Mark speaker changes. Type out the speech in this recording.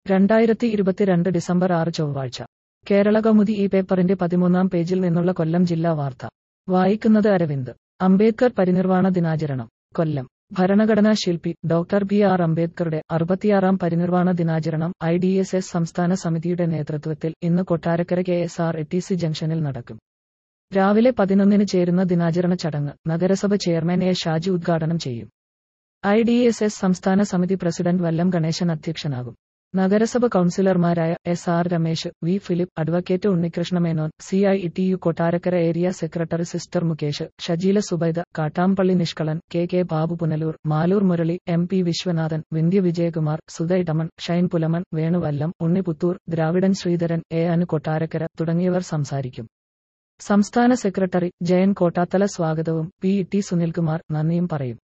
Speaker 1: 2022 December 6 ചൊവ്വാഴ്ച കേരളകൗമുദി ഈ പേപ്പറിന്റെ 13-ാം പേജിൽ നിന്നുള്ള കൊല്ലം ജില്ലാ വാർത്ത വായിക്കുന്നത് അരവിന്ദ്. അംബേദ്കർ പരിനിർവാണ ദിനാചരണം കൊല്ലം. ഭരണഘടനാ ശില്പി ഡോക്ടർ ബി.ആർ. അംബേദ്കറുടെ 66-ാം പരിനിർവാണ ദിനാചരണം IDSS സംസ്ഥാന സമിതിയുടെ നേതൃത്വത്തിൽ ഇന്ന് കൊട്ടാരക്കര KSRTC ജംഗ്ഷനിൽ നടക്കും. രാവിലെ 11-ന് ചേരുന്ന ദിനാചരണ ചടങ്ങ് നഗരസഭ ചെയർമാൻ എ. ഷാജി ഉദ്ഘാടനം ചെയ്യും. IDSS സംസ്ഥാന സമിതി പ്രസിഡന്റ് വല്ലം ഗണേശൻ അധ്യക്ഷനാകും. നഗരസഭ കൗൺസിലർമാരായ S.R. Ramesh, V. Philip, advocate Unnikrishnamenon, CITU Kottarakkara area secretary sister Mukesh, Shajeela Subaida, Kattampally Nishkalan, K. Babu Punalur, Maloor Murali, MP Viswanathan, Vindhya Vijayakumar, സുധൈടമൺ, ഷൈൻ പുലമൺ, വേണുവല്ലം, ഉണ്ണി പുത്തൂർ, ദ്രാവിഡൻ ശ്രീധരൻ, A. അനു കൊട്ടാരക്കര തുടങ്ങിയവർ സംസാരിക്കും. സംസ്ഥാന സെക്രട്ടറി ജയൻ കോട്ടാത്തല സ്വാഗതവും P.T. സുനിൽകുമാർ നന്ദിയും പറയും.